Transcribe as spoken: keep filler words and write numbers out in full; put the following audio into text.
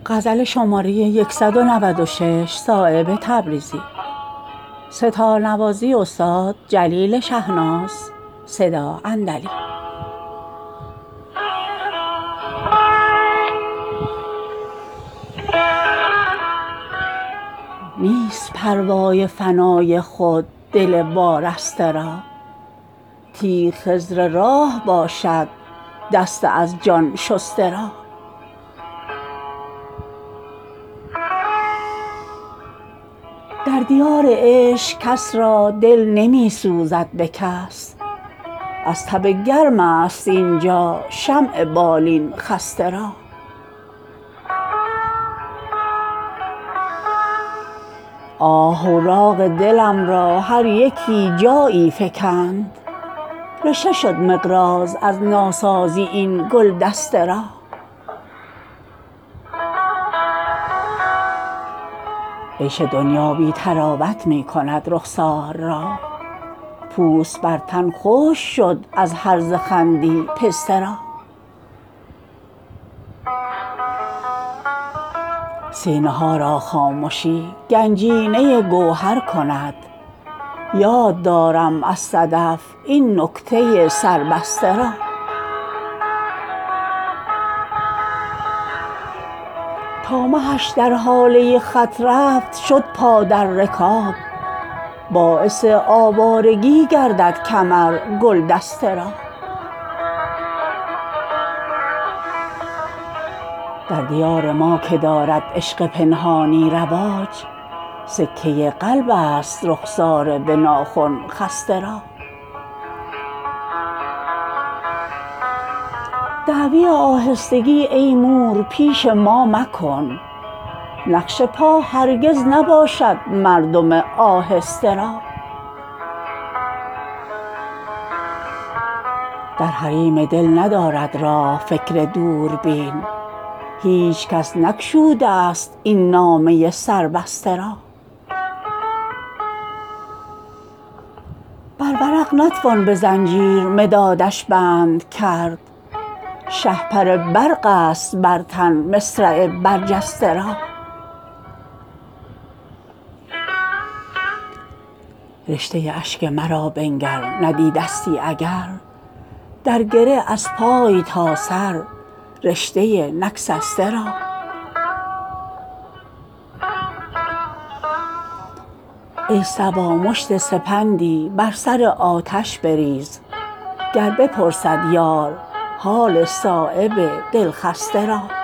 غزل شماره صد و نود و شش صایب تبریزی. ستارنوازی استاد جلیل شهناز. صدا اندلی. نیست پروای فنای خود دل وارسته را، تیغ خضر راه باشد دست از جان شسته را. در دیار عشق کس را دل نمی سوزد به کس، از تب گرم است اینجا شمع بالین خسته را. آه اوراق دلم را هر یکی جایی فکند، رشته شد مقراض از ناسازی این گلدسته را. عیش دنیا بی طراوت می کند رخسار را، پوست بر تن خشک شد از هرزه خندی پسته را. سینه ها را خامشی گنجینه گوهر کند، یاد دارم از صدف این نکته سربسته را. تا مهش در هاله خط رفت شد پا در رکاب، باعث آوارگی گردد کمر گلدسته را. در دیار ما که دارد عشق پنهانی رواج، سکه قلب است رخسار به ناخن خسته را. دعوی آهستگی ای مور پیش ما مکن، نقش پا هرگز نباشد مردم آهسته را. در حریم دل ندارد راه فکر دوربین، هیچ کس نگشوده است این نامه سربسته را. بر ورق نتوان به زنجیر مدادش بند کرد، شهپر برق است بر تن مصرع برجسته را. رشته اشک مرا بنگر ندیدستی اگر، در گره از پای تا سر رشته نگسسته را. ای صبا مشت سپندی بر سر آتش بریز، گر بپرسد یار حال صایب دلخسته را.